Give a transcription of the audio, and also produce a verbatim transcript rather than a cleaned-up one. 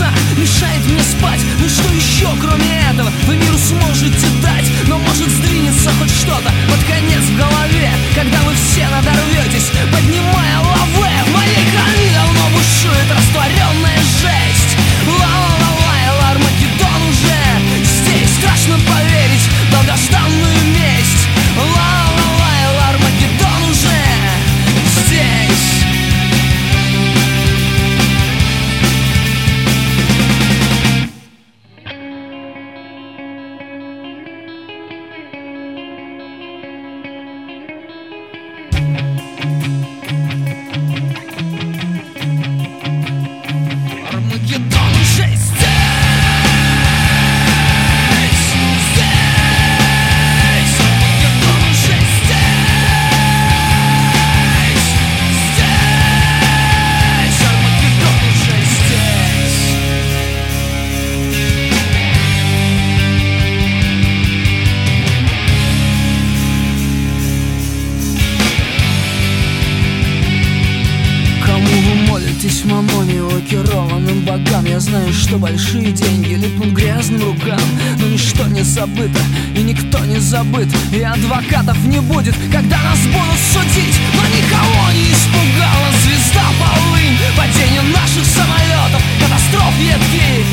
небеса мешает мне спать. Ну что еще кроме этого вы миру сможете дать? Но может сдвинется хоть что-то под конец в голове, когда вы все надорветесь, поднимая лавы. В моей крови давно бушует растворенная жесть. Ла-ла-ла-ла, Армагеддон уже здесь. Страшно поверить в долгожданную месть. Ла-ла-ла-ла, Армагеддон уже здесь. Армагеддон уже здесь. Здесь. Армагеддон уже здесь. Здесь. Армагеддон уже здесь. Кому вы молитесь, мамоне, лакированным богам? Я знаю, что большие деньги липнут грязным рукам, но ничто не забыто и никто не забыт. И адвокатов не будет, когда нас будут судить. Но никого не испугала звезда полынь, падение наших самолетов, катастроф едкие